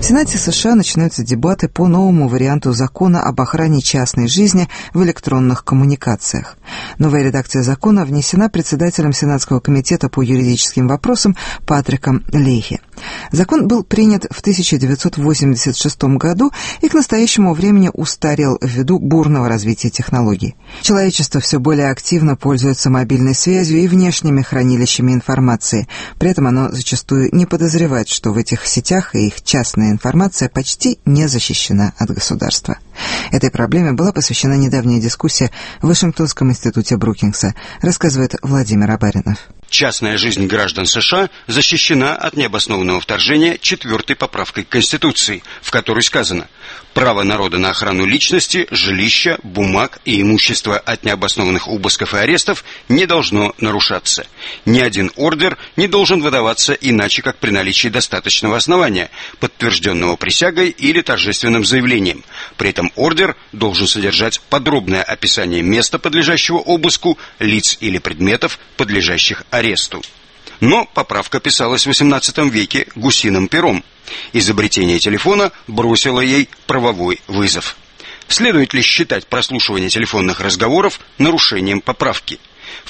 Сенате США начинаются дебаты по новому варианту закона об охране частной жизни в электронных коммуникациях. Новая редакция закона внесена председателем Сенатского комитета по юридическим вопросам Патриком Лехи. Закон был принят в 1986 году и к настоящему времени устарел ввиду бурного развития технологий. Человечество все более активно пользуется мобильной связью и внешними хранилищами информации. При этом оно зачастую не подозревает, что в этих сетях и их частная информация почти не защищена от государства. Этой проблеме была посвящена недавняя дискуссия в Вашингтонском институте Брукингса, рассказывает Владимир Абаринов. Частная жизнь граждан США защищена от необоснованного вторжения 4-й поправкой к Конституции, в которой сказано: право народа на охрану личности, жилища, бумаг и имущества от необоснованных обысков и арестов не должно нарушаться. Ни один ордер не должен выдаваться иначе, как при наличии достаточного основания, подтвержденного присягой или торжественным заявлением. При этом ордер должен содержать подробное описание места, подлежащего обыску, лиц или предметов, подлежащих аресту. Но поправка писалась в XVIII веке гусиным пером. Изобретение телефона бросило ей правовой вызов. Следует ли считать прослушивание телефонных разговоров нарушением поправки? В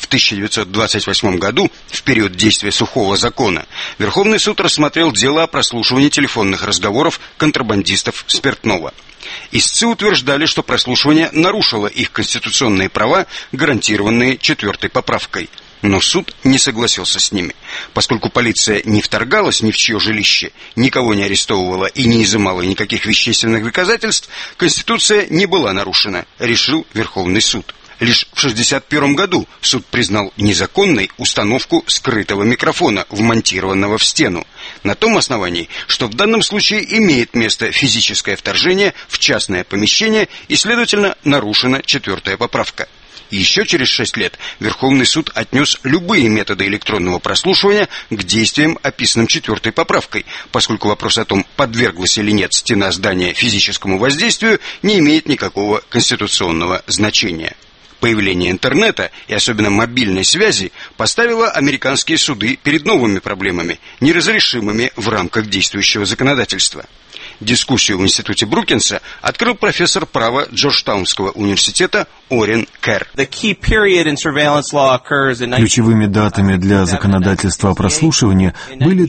1928 году, в период действия сухого закона, Верховный суд рассмотрел дело о прослушивании телефонных разговоров контрабандистов спиртного. Истцы утверждали, что прослушивание нарушило их конституционные права, гарантированные 4-й поправкой. Но суд не согласился с ними. Поскольку полиция не вторгалась ни в чье жилище, никого не арестовывала и не изымала никаких вещественных доказательств, Конституция не была нарушена, решил Верховный суд. Лишь в 1961 году суд признал незаконной установку скрытого микрофона, вмонтированного в стену, на том основании, что в данном случае имеет место физическое вторжение в частное помещение и, следовательно, нарушена 4-я поправка. Еще через 6 лет Верховный суд отнес любые методы электронного прослушивания к действиям, описанным 4-й поправкой, поскольку вопрос о том, подверглась или нет стена здания физическому воздействию, не имеет никакого конституционного значения. Появление интернета и особенно мобильной связи поставило американские суды перед новыми проблемами, неразрешимыми в рамках действующего законодательства. Дискуссию в институте Брукинса открыл профессор права Джорджтаунского университета Орен Керр. Ключевыми датами для законодательства о прослушивании были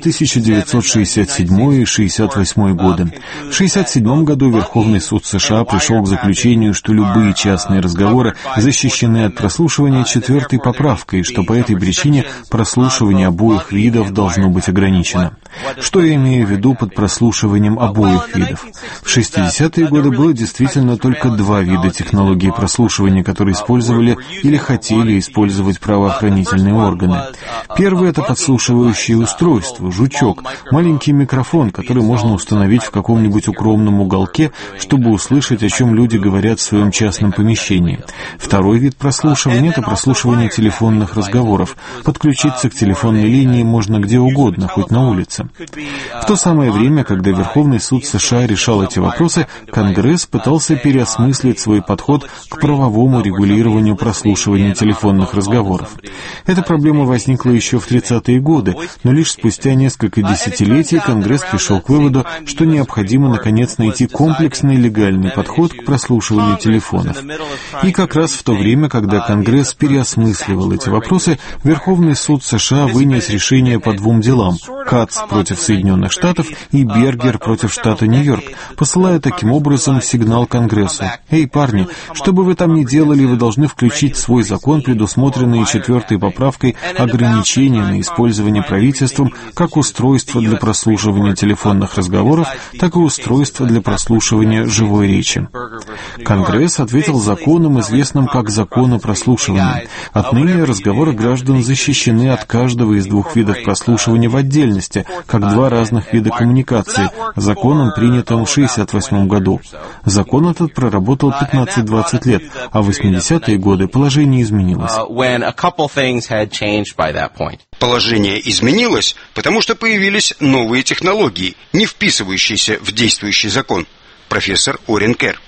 1967 и 1968 годы. В 1967 году Верховный суд США пришел к заключению, что любые частные разговоры защищены от прослушивания 4-й поправкой, что по этой причине прослушивание обоих видов должно быть ограничено. Что я имею в виду под прослушиванием обоих видов? В 60-е годы было действительно только 2 вида технологии прослушивания, которые использовали или хотели использовать правоохранительные органы. Первый — это подслушивающее устройство, жучок, маленький микрофон, который можно установить в каком-нибудь укромном уголке, чтобы услышать, о чем люди говорят в своем частном помещении. Второй вид прослушивания — это прослушивание телефонных разговоров. Подключиться к телефонной линии можно где угодно, хоть на улице. В то самое время, когда Верховный суд США решал эти вопросы, Конгресс пытался переосмыслить свой подход к правовому регулированию прослушивания телефонных разговоров. Эта проблема возникла еще в 30-е годы, но лишь спустя несколько десятилетий Конгресс пришел к выводу, что необходимо наконец найти комплексный легальный подход к прослушиванию телефонов. И как раз в то время, когда Конгресс переосмысливал эти вопросы, Верховный суд США вынес решение по 2 делам — Кац против Соединенных Штатов и Бергер против штата Нью-Йорк, посылая таким образом сигнал Конгрессу: «Эй, парни, что бы вы там ни делали, вы должны включить в свой закон предусмотренные 4-й поправкой ограничения на использование правительством как устройства для прослушивания телефонных разговоров, так и устройства для прослушивания живой речи». Конгресс ответил законом, известным как «Закон о прослушивании». Отныне разговоры граждан защищены от каждого из 2 видов прослушивания в отдельности, как 2 разных вида коммуникации, законом, принятым в 1968 году. Закон этот проработал 15-20 лет, а в 80-е годы положение изменилось. Положение изменилось, потому что появились новые технологии, не вписывающиеся в действующий закон. профессор Орин Керр.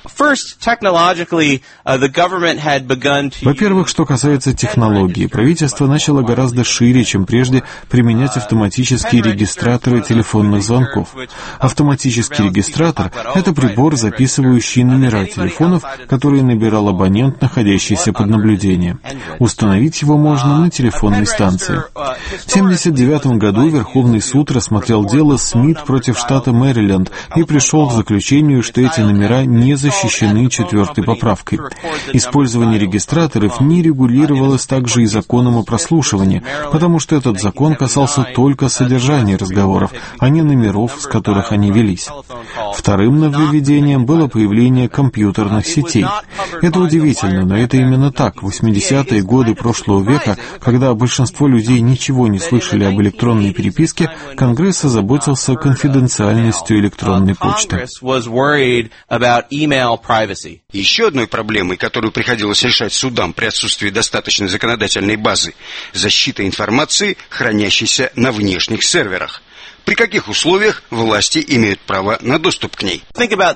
Во-первых, что касается технологии, правительство начало гораздо шире, чем прежде, применять автоматические регистраторы телефонных звонков. Автоматический регистратор — это прибор, записывающий номера телефонов, которые набирал абонент, находящийся под наблюдением. Установить его можно на телефонной станции. В 1979 году Верховный суд рассмотрел дело Смит против штата Мэриленд и пришел к заключению, что эти номера не защищены 4-й поправкой. Использование регистраторов не регулировалось также и законом о прослушивании, потому что этот закон касался только содержания разговоров, а не номеров, с которых они велись. Вторым нововведением было появление компьютерных сетей. Это удивительно, но это именно так. В 80-е годы прошлого века, когда большинство людей ничего не слышали об электронной переписке, Конгресс озаботился конфиденциальностью электронной почты. Еще одной проблемой, которую приходилось решать судам при отсутствии достаточной законодательной базы, защита информации, хранящейся на внешних серверах. При каких условиях власти имеют право на доступ к ней?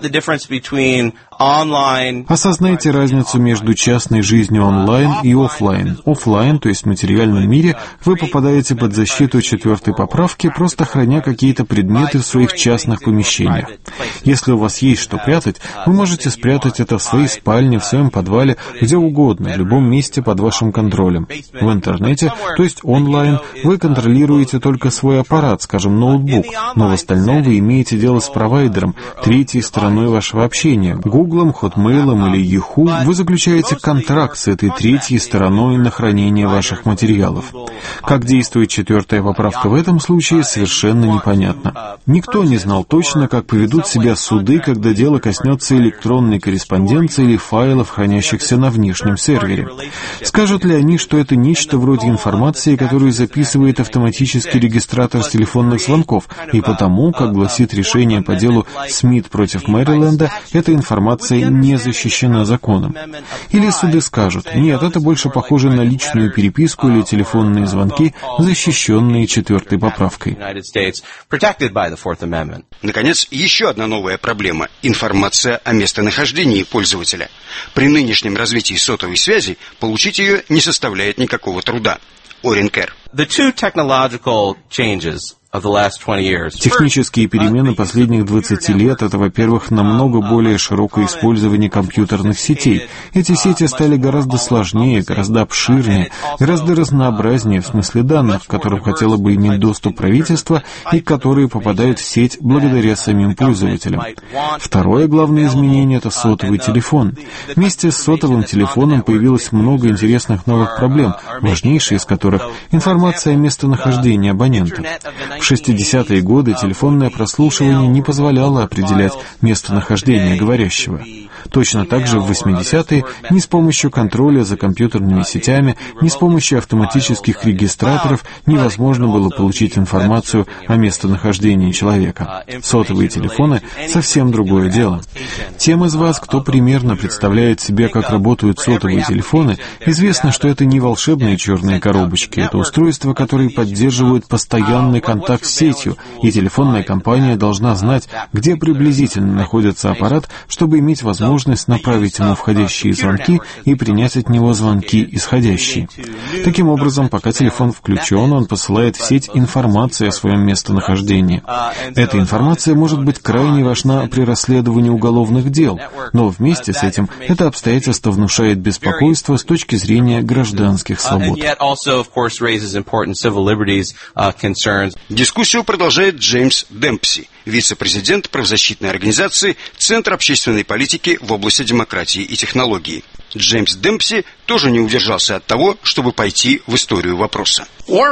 Осознайте разницу между частной жизнью онлайн и офлайн. Офлайн, то есть в материальном мире, вы попадаете под защиту 4-й поправки, просто храня какие-то предметы в своих частных помещениях. Если у вас есть что прятать, вы можете спрятать это в своей спальне, в своем подвале, где угодно, в любом месте под вашим контролем. В интернете, то есть онлайн, вы контролируете только свой аппарат, скажем, ноутбук, но в остальном вы имеете дело с провайдером, третьей стороной вашего общения, Гуглом, Хотмейлом или Yahoo. Вы заключаете контракт с этой третьей стороной на хранение ваших материалов. Как действует 4-я поправка в этом случае, совершенно непонятно. Никто не знал точно, как поведут себя суды, когда дело коснется электронной корреспонденции или файлов, хранящихся на внешнем сервере. Скажут ли они, что это нечто вроде информации, которую записывает автоматический регистратор с телефонных звонков, и потому, как гласит решение по делу Смит против Мэриленда, эта информация не защищена законом? Или суды скажут: нет, это больше похоже на личную переписку или телефонные звонки, защищенные 4-й поправкой. Наконец, еще одна новая проблема – информация о местонахождении пользователя. При нынешнем развитии сотовой связи получить ее не составляет никакого труда. Орин Керр. Технические перемены последних 20 лет — это, во-первых, намного более широкое использование компьютерных сетей. Эти сети стали гораздо сложнее, гораздо обширнее, гораздо разнообразнее в смысле данных, к которым хотело бы иметь доступ правительство и которые попадают в сеть благодаря самим пользователям. Второе главное изменение — это сотовый телефон. Вместе с сотовым телефоном появилось много интересных новых проблем, важнейшая из которых — информация о местонахождении абонента. В 60-е годы телефонное прослушивание не позволяло определять местонахождение говорящего. Точно так же в 80-е ни с помощью контроля за компьютерными сетями, ни с помощью автоматических регистраторов невозможно было получить информацию о местонахождении человека. Сотовые телефоны — совсем другое дело. Тем из вас, кто примерно представляет себе, как работают сотовые телефоны, известно, что это не волшебные черные коробочки, это устройства, которые поддерживают постоянный контакт с сетью, и телефонная компания должна знать, где приблизительно находится аппарат, чтобы иметь возможность направить ему входящие звонки и принять от него звонки исходящие. Таким образом, пока телефон включен, он посылает в сеть информацию о своем местонахождении. Эта информация может быть крайне важна при расследовании уголовных дел, но вместе с этим это обстоятельство внушает беспокойство с точки зрения гражданских свобод. Дискуссию продолжает Джеймс Демпси, вице-президент правозащитной организации «Центр общественной политики в области демократии и технологии». Джеймс Демпси тоже не удержался от того, чтобы пойти в историю вопроса.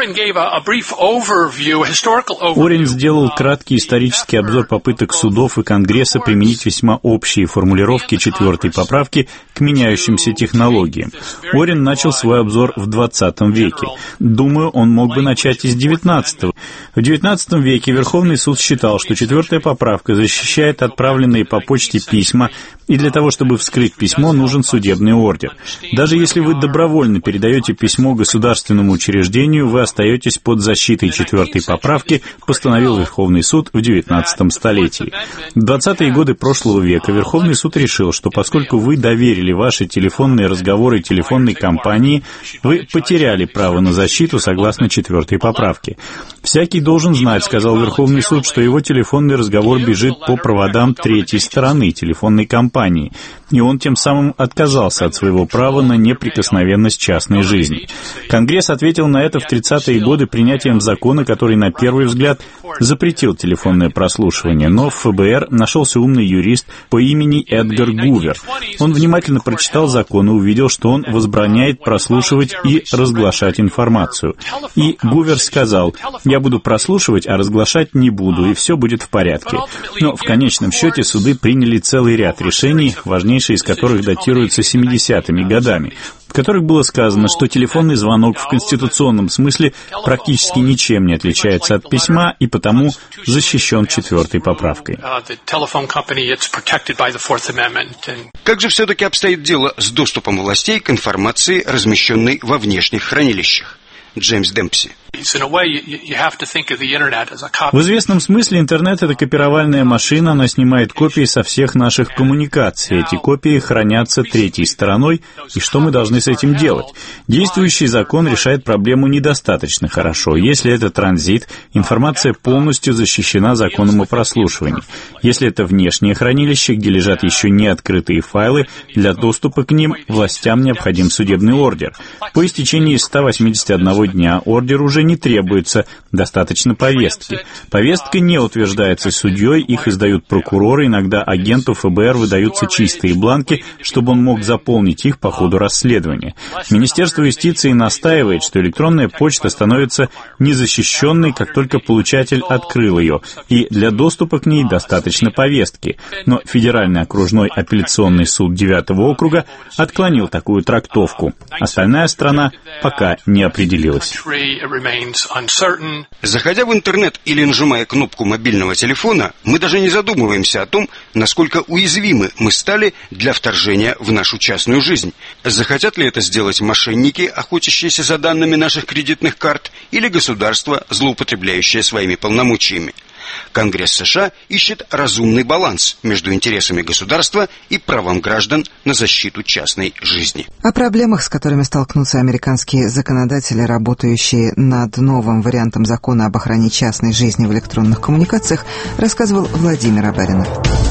Орин сделал краткий исторический обзор попыток судов и Конгресса применить весьма общие формулировки 4-й поправки к меняющимся технологиям. Орин начал свой обзор в 20 веке. Думаю, он мог бы начать из 19-го. В 19 веке Верховный суд считал, что 4-я поправка защищает отправленные по почте письма, и для того, чтобы вскрыть письмо, нужен судебный судебный ордер. Даже если вы добровольно передаете письмо государственному учреждению, вы остаетесь под защитой 4-й поправки, постановил Верховный суд в 19 столетии. В 20-е годы прошлого века Верховный суд решил, что поскольку вы доверили ваши телефонные разговоры телефонной компании, вы потеряли право на защиту согласно 4-й поправке. «Всякий должен знать, — сказал Верховный суд, — что его телефонный разговор бежит по проводам третьей стороны телефонной компании, и он тем самым отказался от своего права на неприкосновенность частной жизни». Конгресс ответил на это в 30-е годы принятием закона, который на первый взгляд запретил телефонное прослушивание, но в ФБР нашелся умный юрист по имени Эдгар Гувер. Он внимательно прочитал закон и увидел, что он возбраняет прослушивать и разглашать информацию. И Гувер сказал: «Я буду прослушивать, а разглашать не буду, и все будет в порядке». Но в конечном счете суды приняли целый ряд решений, важнейшие из которых датируются 70-ми годами, в которых было сказано, что телефонный звонок в конституционном смысле практически ничем не отличается от письма и потому защищен 4-й поправкой. Как же все-таки обстоит дело с доступом властей к информации, размещенной во внешних хранилищах? Джеймс Демпси. В известном смысле интернет — это копировальная машина, она снимает копии со всех наших коммуникаций. Эти копии хранятся третьей стороной, и что мы должны с этим делать? Действующий закон решает проблему недостаточно хорошо. Если это транзит, информация полностью защищена законом о прослушивании. Если это внешнее хранилище, где лежат еще не открытые файлы, для доступа к ним властям необходим судебный ордер. По истечении 181 дня ордер уже не требуется, достаточно повестки. Повестка не утверждается судьей, их издают прокуроры, иногда агенту ФБР выдаются чистые бланки, чтобы он мог заполнить их по ходу расследования. Министерство юстиции настаивает, что электронная почта становится незащищенной, как только получатель открыл ее, и для доступа к ней достаточно повестки. Но Федеральный окружной апелляционный суд 9-го округа отклонил такую трактовку. Остальная страна пока не определилась. Заходя в интернет или нажимая кнопку мобильного телефона, мы даже не задумываемся о том, насколько уязвимы мы стали для вторжения в нашу частную жизнь. Захотят ли это сделать мошенники, охотящиеся за данными наших кредитных карт, или государство, злоупотребляющее своими полномочиями? Конгресс США ищет разумный баланс между интересами государства и правом граждан на защиту частной жизни. О проблемах, с которыми столкнутся американские законодатели, работающие над новым вариантом закона об охране частной жизни в электронных коммуникациях, рассказывал Владимир Абаринов.